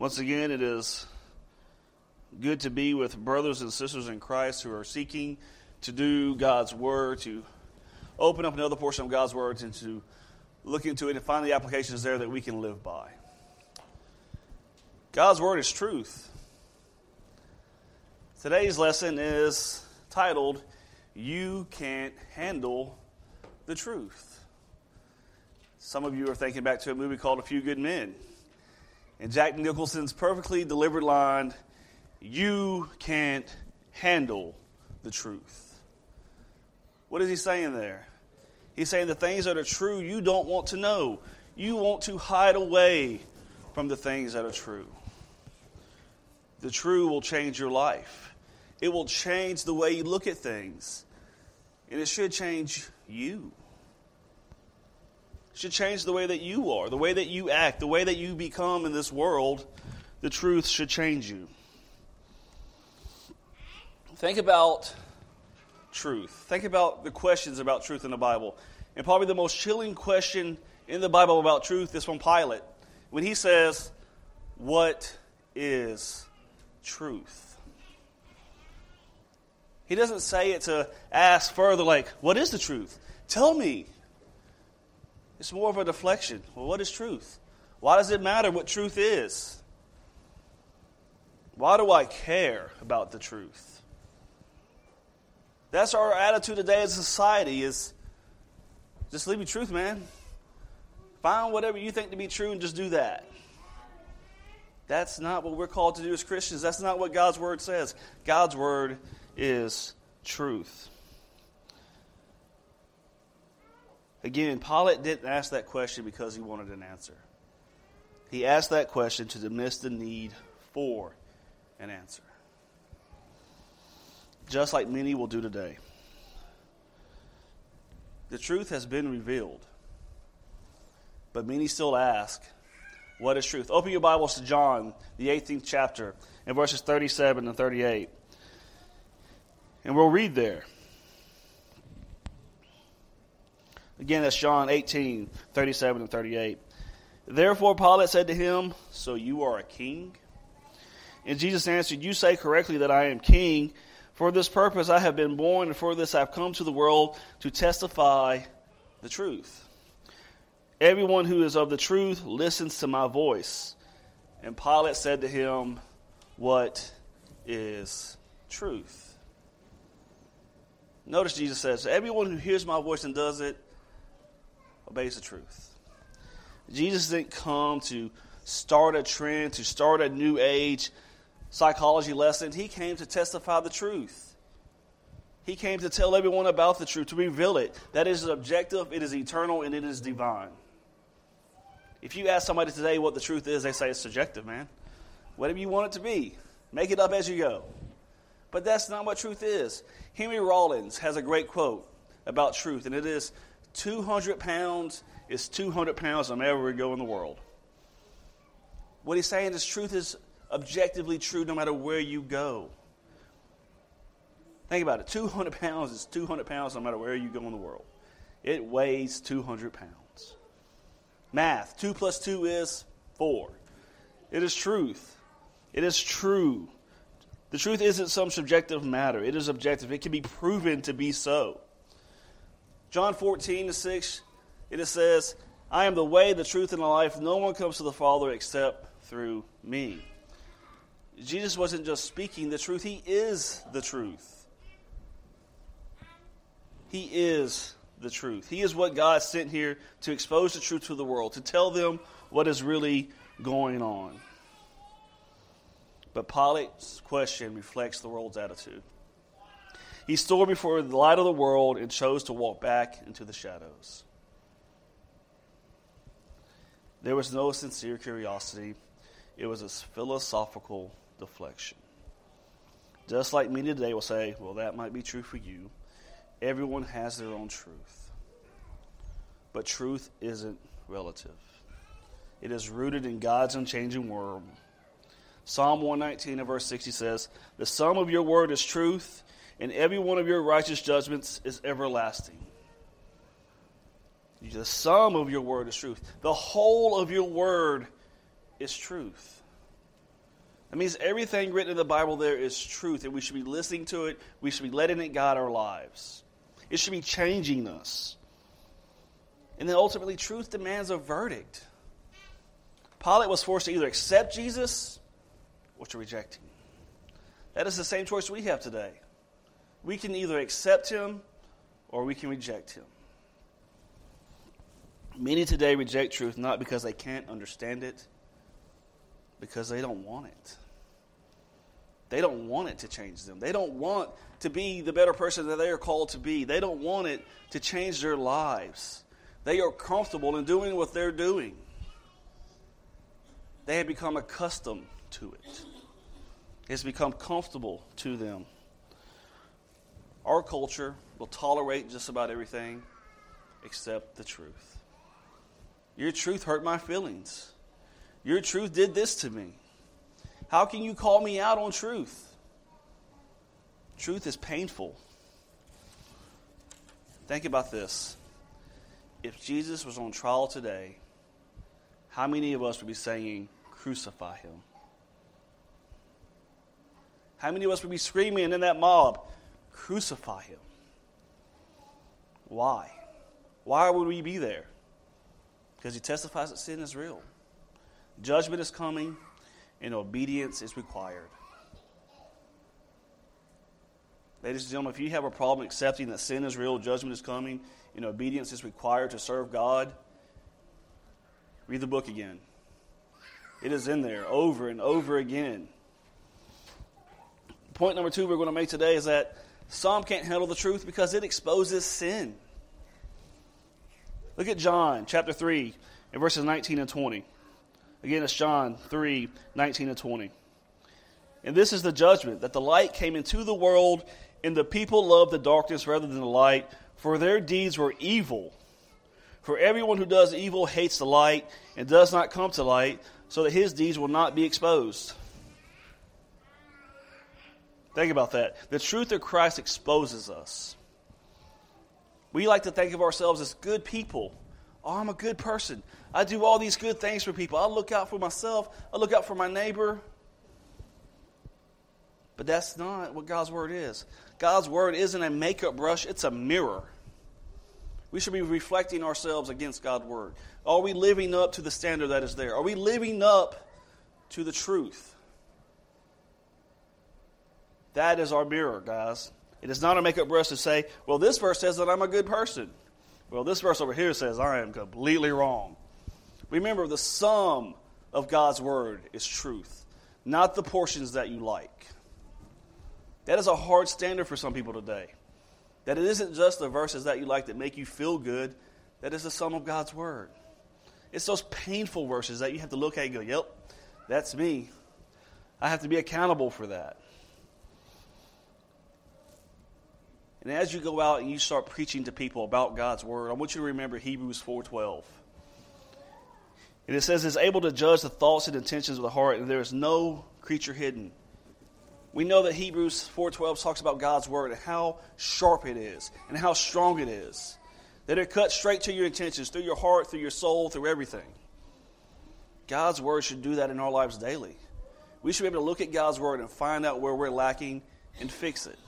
Once again, it is good to be with brothers and sisters in Christ who are seeking to do God's Word, to open up another portion of God's Word and to look into it and find the applications there that we can live by. God's Word is truth. Today's lesson is titled, You Can't Handle the Truth. Some of you are thinking back to a movie called A Few Good Men. And Jack Nicholson's perfectly delivered line, you can't handle the truth. What is he saying there? He's saying the things that are true you don't want to know. You want to hide away from the things that are true. The true will change your life. It will change the way you look at things. And it should change you. It should change the way that you are, the way that you act, the way that you become in this world. The truth should change you. Think about truth. Think about the questions about truth in the Bible. And probably the most chilling question in the Bible about truth is from Pilate, when he says, what is truth? He doesn't say it to ask further, like, what is the truth? Tell me. It's more of a deflection. Well, what is truth? Why does it matter what truth is? Why do I care about the truth? That's our attitude today as a society is, just leave me truth, man. Find whatever you think to be true and just do that. That's not what we're called to do as Christians. That's not what God's Word says. God's Word is truth. Again, Pilate didn't ask that question because he wanted an answer. He asked that question to dismiss the need for an answer. Just like many will do today. The truth has been revealed. But many still ask, what is truth? Open your Bibles to John, the 18th chapter, and verses 37 and 38. And we'll read there. Again, that's John 18, 37 and 38. Therefore Pilate said to him, so you are a king? And Jesus answered, you say correctly that I am king. For this purpose I have been born, and for this I have come to the world to testify the truth. Everyone who is of the truth listens to my voice. And Pilate said to him, what is truth? Notice Jesus says, everyone who hears my voice and does it obeys the truth. Jesus didn't come to start a trend, to start a new age psychology lesson. He came to testify the truth. He came to tell everyone about the truth, to reveal it. That is objective, it is eternal, and it is divine. If you ask somebody today what the truth is, they say it's subjective, man. Whatever you want it to be. Make it up as you go. But that's not what truth is. Henry Rollins has a great quote about truth, and it is, 200 pounds is 200 pounds no matter where we go in the world. What he's saying is truth is objectively true no matter where you go. Think about it. 200 pounds is 200 pounds no matter where you go in the world. It weighs 200 pounds. Math. 2 plus 2 is 4. It is truth. It is true. The truth isn't some subjective matter. It is objective. It can be proven to be so. John 14:6, it says, I am the way, the truth, and the life. No one comes to the Father except through me. Jesus wasn't just speaking the truth. He is the truth. He is the truth. He is what God sent here to expose the truth to the world, to tell them what is really going on. But Pilate's question reflects the world's attitude. He stood before the light of the world and chose to walk back into the shadows. There was no sincere curiosity. It was a philosophical deflection. Just like many today will say, well, that might be true for you. Everyone has their own truth. But truth isn't relative. It is rooted in God's unchanging word. Psalm 119 and verse 60 says, the sum of your word is truth, and every one of your righteous judgments is everlasting. The sum of your word is truth. The whole of your word is truth. That means everything written in the Bible there is truth, and we should be listening to it. We should be letting it guide our lives. It should be changing us. And then ultimately, truth demands a verdict. Pilate was forced to either accept Jesus or to reject him. That is the same choice we have today. We can either accept him or we can reject him. Many today reject truth not because they can't understand it, because they don't want it. They don't want it to change them. They don't want to be the better person that they are called to be. They don't want it to change their lives. They are comfortable in doing what they're doing. They have become accustomed to it. It's become comfortable to them. Our culture will tolerate just about everything except the truth. Your truth hurt my feelings. Your truth did this to me. How can you call me out on truth? Truth is painful. Think about this. If Jesus was on trial today, how many of us would be saying, "Crucify him"? How many of us would be screaming in that mob, "Crucify him"? Why? Why would we be there? Because he testifies that sin is real. Judgment is coming, and obedience is required. Ladies and gentlemen, if you have a problem accepting that sin is real, judgment is coming, and obedience is required to serve God, read the book again. It is in there over and over again. Point number 2 we're going to make today is that some can't handle the truth because it exposes sin. Look at John chapter 3 and verses 19 and 20. Again, it's John 3, 19 and 20. And this is the judgment, that the light came into the world, and the people loved the darkness rather than the light, for their deeds were evil. For everyone who does evil hates the light and does not come to light, so that his deeds will not be exposed. Think about that. The truth of Christ exposes us. We like to think of ourselves as good people. Oh, I'm a good person. I do all these good things for people. I look out for myself. I look out for my neighbor. But that's not what God's Word is. God's Word isn't a makeup brush. It's a mirror. We should be reflecting ourselves against God's Word. Are we living up to the standard that is there? Are we living up to the truth? That is our mirror, guys. It is not a makeup brush to say, well, this verse says that I'm a good person. Well, this verse over here says I am completely wrong. Remember, the sum of God's Word is truth, not the portions that you like. That is a hard standard for some people today. That it isn't just the verses that you like that make you feel good. That is the sum of God's Word. It's those painful verses that you have to look at and go, yep, that's me. I have to be accountable for that. And as you go out and you start preaching to people about God's Word, I want you to remember Hebrews 4:12. And it says, "It's able to judge the thoughts and intentions of the heart, and there is no creature hidden." We know that Hebrews 4:12 talks about God's Word and how sharp it is and how strong it is. That it cuts straight to your intentions, through your heart, through your soul, through everything. God's Word should do that in our lives daily. We should be able to look at God's Word and find out where we're lacking and fix it.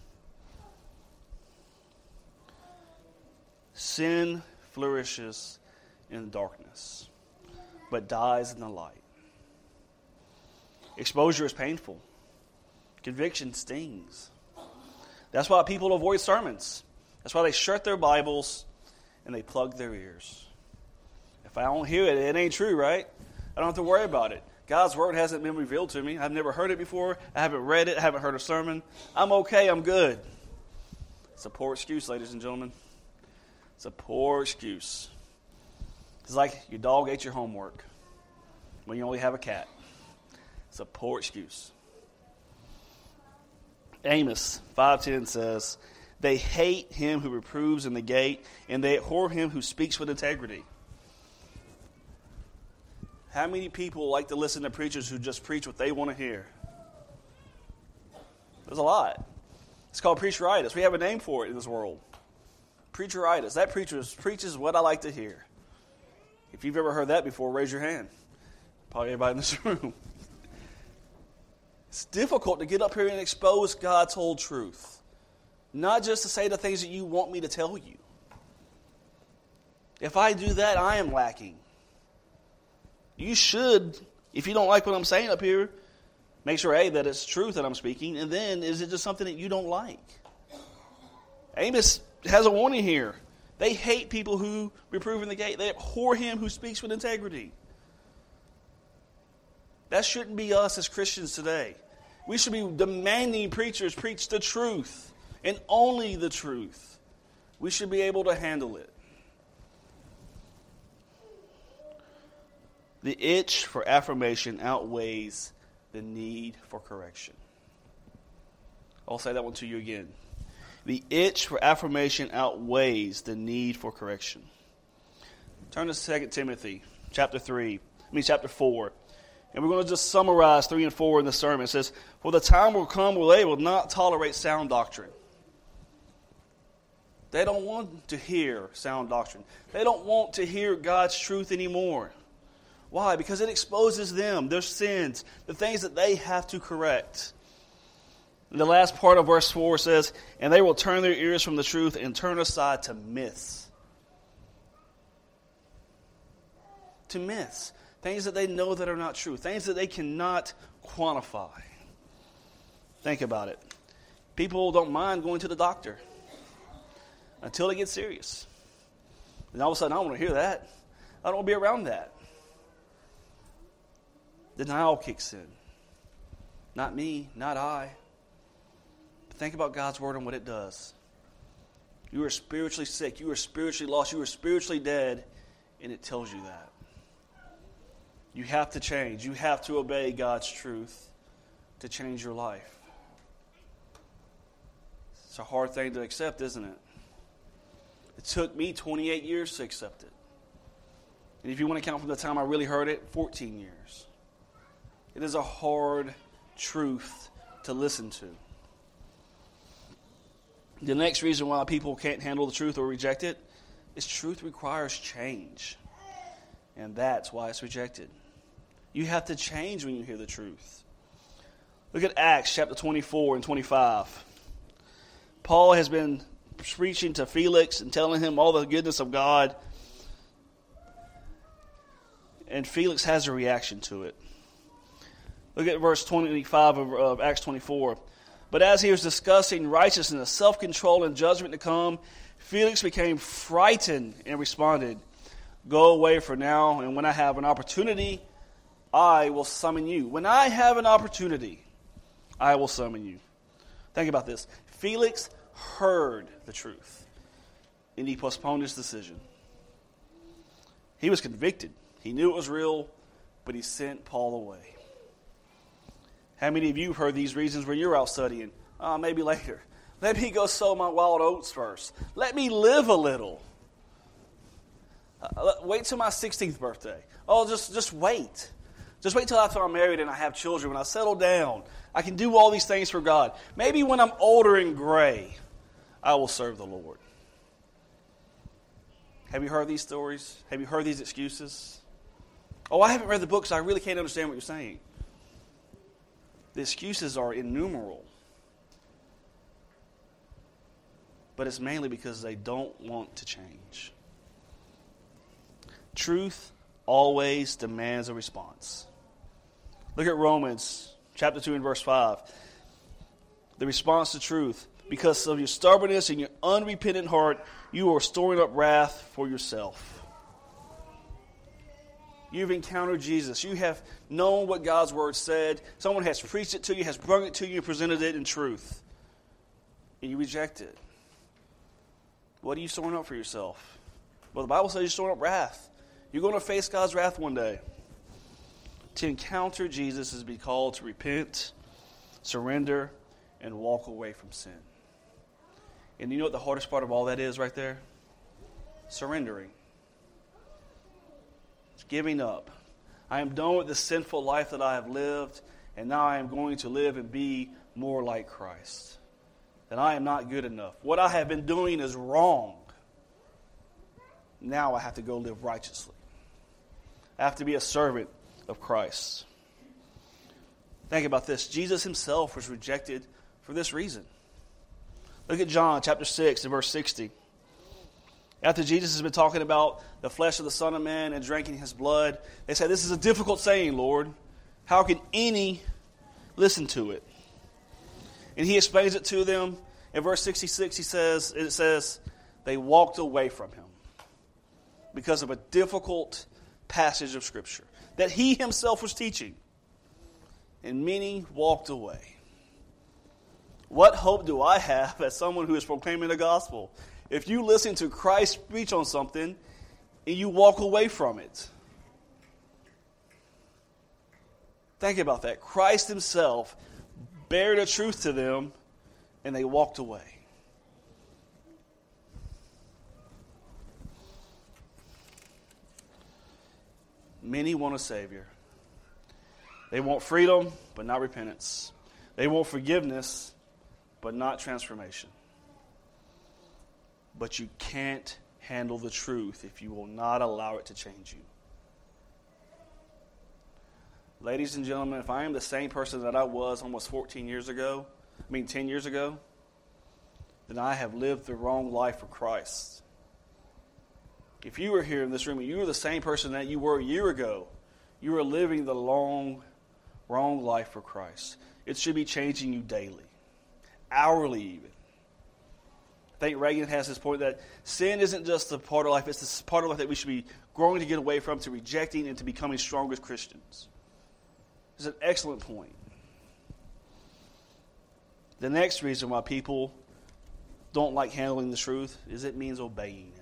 Sin flourishes in darkness, but dies in the light. Exposure is painful. Conviction stings. That's why people avoid sermons. That's why they shut their Bibles and they plug their ears. If I don't hear it, it ain't true, right? I don't have to worry about it. God's Word hasn't been revealed to me. I've never heard it before. I haven't read it. I haven't heard a sermon. I'm okay. I'm good. It's a poor excuse, ladies and gentlemen. It's a poor excuse. It's like your dog ate your homework when you only have a cat. It's a poor excuse. Amos 5:10 says, "They hate him who reproves in the gate, and they abhor him who speaks with integrity." How many people like to listen to preachers who just preach what they want to hear? There's a lot. It's called preacheritis. We have a name for it in this world. Preacheritis. That preacher preaches what I like to hear. If you've ever heard that before, raise your hand. Probably everybody in this room. It's difficult to get up here and expose God's whole truth. Not just to say the things that you want me to tell you. If I do that, I am lacking. You should, if you don't like what I'm saying up here, make sure, A, that it's truth that I'm speaking, and then is it just something that you don't like? Amos has a warning here. They hate people who reprove in the gate. They abhor him who speaks with integrity. That shouldn't be us as Christians today. We should be demanding preachers preach the truth and only the truth. We should be able to handle it. The itch for affirmation outweighs the need for correction. I'll say that one to you again. The itch for affirmation outweighs the need for correction. Turn to 2 Timothy chapter 4. And we're going to just summarize 3 and 4 in the sermon. It says, "For the time will come where they will not tolerate sound doctrine." They don't want to hear sound doctrine. They don't want to hear God's truth anymore. Why? Because it exposes them, their sins, the things that they have to correct. And the last part of verse 4 says, "And they will turn their ears from the truth and turn aside to myths." To myths. Things that they know that are not true. Things that they cannot quantify. Think about it. People don't mind going to the doctor until it gets serious. And all of a sudden, I don't want to hear that. I don't want to be around that. Denial kicks in. Not me, not I. But think about God's word and what it does. You are spiritually sick. You are spiritually lost. You are spiritually dead. And it tells you that. You have to change. You have to obey God's truth to change your life. It's a hard thing to accept, isn't it? It took me 28 years to accept it. And if you want to count from the time I really heard it, 14 years. It is a hard truth to listen to. The next reason why people can't handle the truth or reject it is truth requires change. And that's why it's rejected. You have to change when you hear the truth. Look at Acts chapter 24 and 25. Paul has been preaching to Felix and telling him all the goodness of God. And Felix has a reaction to it. Look at verse 25 of Acts 24. "But as he was discussing righteousness, self-control, and judgment to come, Felix became frightened and responded, 'Go away for now, and when I have an opportunity, I will summon you.'" When I have an opportunity, I will summon you. Think about this. Felix heard the truth, and he postponed his decision. He was convicted. He knew it was real, but he sent Paul away. How many of you have heard these reasons where you're out studying? Maybe later. Let me go sow my wild oats first. Let me live a little. Wait till my 16th birthday. Oh, just wait. Just wait till after I'm married and I have children. When I settle down, I can do all these things for God. Maybe when I'm older and gray, I will serve the Lord. Have you heard these stories? Have you heard these excuses? Oh, I haven't read the book, so I really can't understand what you're saying. The excuses are innumerable. But it's mainly because they don't want to change. Truth always demands a response. Look at Romans chapter 2 and verse 5. The response to truth. "Because of your stubbornness and your unrepentant heart, you are storing up wrath for yourself." You've encountered Jesus. You have known what God's word said. Someone has preached it to you, has brought it to you, and presented it in truth. And you reject it. What are you storing up for yourself? Well, the Bible says you're storing up wrath. You're going to face God's wrath one day. To encounter Jesus is to be called to repent, surrender, and walk away from sin. And you know what the hardest part of all that is right there? Surrendering. It's giving up. I am done with the sinful life that I have lived, and now I am going to live and be more like Christ. That I am not good enough. What I have been doing is wrong. Now I have to go live righteously. I have to be a servant of Christ. Think about this. Jesus himself was rejected for this reason. Look at John chapter 6 and verse 60. After Jesus has been talking about the flesh of the Son of Man and drinking his blood, they say, "This is a difficult saying, Lord. How can any listen to it?" And he explains it to them. In verse 66, it says, they walked away from him because of a difficult passage of Scripture that he himself was teaching. And many walked away. What hope do I have as someone who is proclaiming the gospel? If you listen to Christ preach on something and you walk away from it. Think about that. Christ himself bare the truth to them and they walked away. Many want a Savior. They want freedom, but not repentance. They want forgiveness, but not transformation. But you can't handle the truth if you will not allow it to change you. Ladies and gentlemen, if I am the same person that I was almost 10 years ago, then I have lived the wrong life for Christ. If you were here in this room and you were the same person that you were a year ago, you are living the wrong life for Christ. It should be changing you daily, hourly even. I think Reagan has this point that sin isn't just a part of life, it's this part of life that we should be growing to get away from, to rejecting, and to becoming strong as Christians. It's an excellent point. The next reason why people don't like handling the truth is it means obeying it.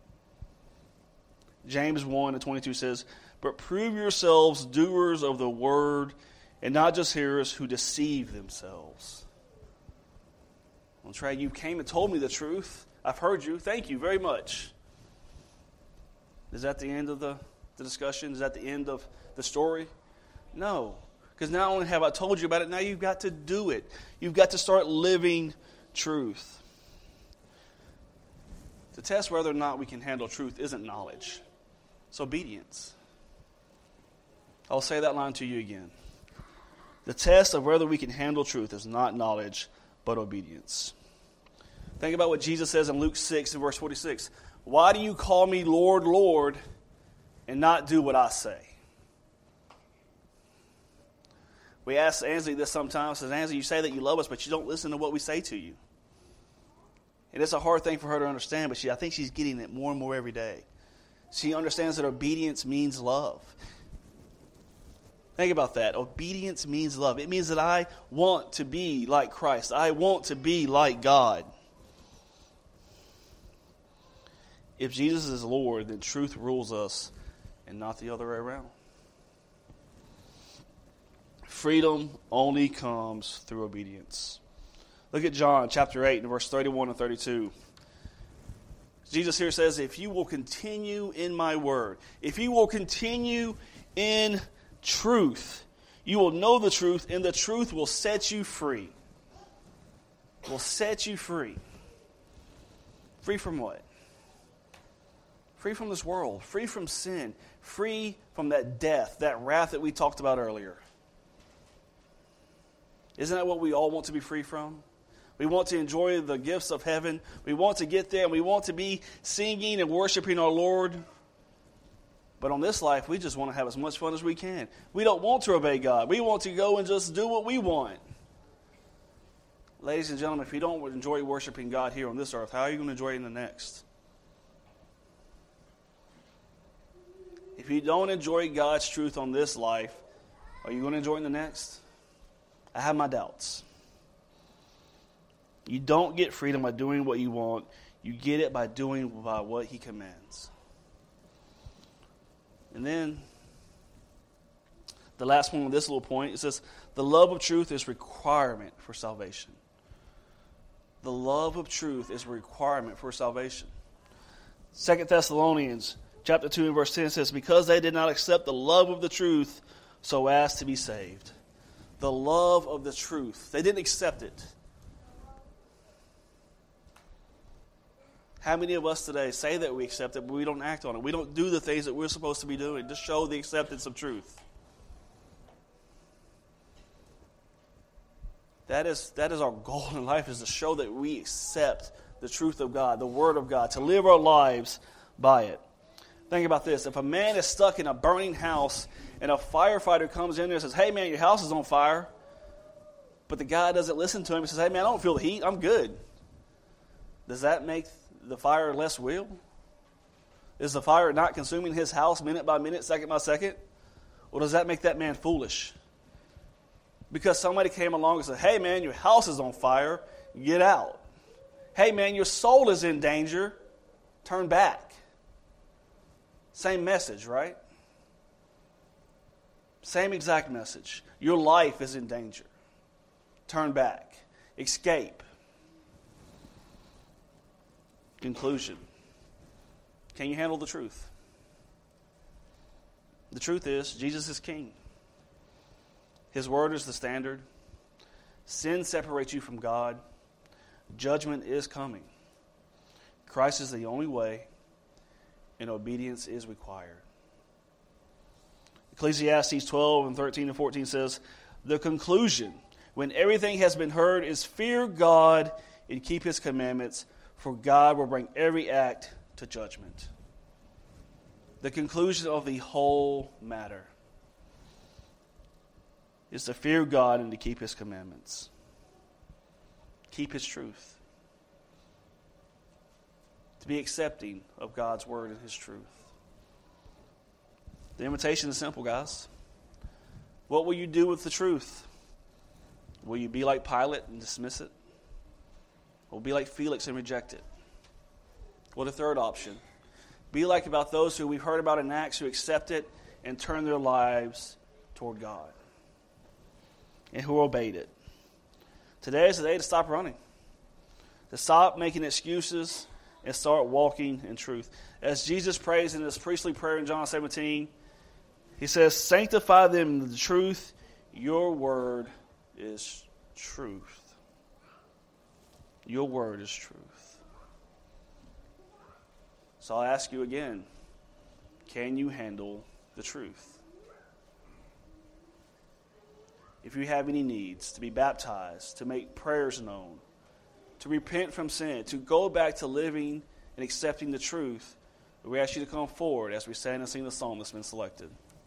James 1:22 says, "But prove yourselves doers of the word, and not just hearers who deceive themselves." Well, Trey, you came and told me the truth. I've heard you. Thank you very much. Is that the end of the discussion? Is that the end of the story? No. Because not only have I told you about it, now you've got to do it. You've got to start living truth. To test whether or not we can handle truth isn't knowledge. It's obedience. I'll say that line to you again. The test of whether we can handle truth is not knowledge, but obedience. Think about what Jesus says in Luke 6 and verse 46. "Why do you call me Lord, Lord, and not do what I say?" We ask Ansley this sometimes. Says, "Ansley, you say that you love us, but you don't listen to what we say to you." And it's a hard thing for her to understand, but I think she's getting it more and more every day. She understands that obedience means love. Think about that. Obedience means love. It means that I want to be like Christ. I want to be like God. If Jesus is Lord, then truth rules us and not the other way around. Freedom only comes through obedience. Look at John chapter 8 and verse 31 and 32. Jesus here says, "If you will continue in my word, if you will continue in truth, you will know the truth, and the truth will set you free." Will set you free. Free from what? Free from this world. Free from sin. Free from that death, that wrath that we talked about earlier. Isn't that what we all want to be free from? We want to enjoy the gifts of heaven. We want to get there, and we want to be singing and worshiping our Lord. But on this life, we just want to have as much fun as we can. We don't want to obey God. We want to go and just do what we want. Ladies and gentlemen, if you don't enjoy worshiping God here on this earth, how are you going to enjoy it in the next? If you don't enjoy God's truth on this life, are you going to enjoy it in the next? I have my doubts. You don't get freedom by doing what you want. You get it by doing by what He commands. And then, the last one on this little point, it says, the love of truth is requirement for salvation. The love of truth is a requirement for salvation. 2 Thessalonians chapter 2 and verse 10 says, "Because they did not accept the love of the truth so as to be saved." The love of the truth. They didn't accept it. How many of us today say that we accept it, but we don't act on it? We don't do the things that we're supposed to be doing to show the acceptance of truth. That is our goal in life, is to show that we accept the truth of God, the Word of God, to live our lives by it. Think about this. If a man is stuck in a burning house and a firefighter comes in there and says, hey man, your house is on fire, but the guy doesn't listen to him and says, hey man, I don't feel the heat, I'm good. Does that make the fire less real? Is the fire not consuming his house minute by minute, second by second? Or does that make that man foolish? Because somebody came along and said, hey man, your house is on fire, get out. Hey man, your soul is in danger, turn back. Same message, right? Same exact message. Your life is in danger. Turn back. Escape. Conclusion. Can you handle the truth? The truth is, Jesus is King. His word is the standard. Sin separates you from God. Judgment is coming. Christ is the only way, and obedience is required. Ecclesiastes 12 and 13 and 14 says, the conclusion, when everything has been heard, is fear God and keep His commandments, for God will bring every act to judgment. The conclusion of the whole matter is to fear God and to keep His commandments. Keep His truth. To be accepting of God's word and His truth. The invitation is simple, guys. What will you do with the truth? Will you be like Pilate and dismiss it? Or be like Felix and reject it? Or the third option, be like about those who we've heard about in Acts who accept it and turn their lives toward God. And who obeyed it. Today is the day to stop running. To stop making excuses and start walking in truth. As Jesus prays in His priestly prayer in John 17, He says, sanctify them in the truth. Your word is truth. Your word is truth. So I'll ask you again, can you handle the truth? If you have any needs, to be baptized, to make prayers known, to repent from sin, to go back to living and accepting the truth, we ask you to come forward as we stand and sing the song that's been selected.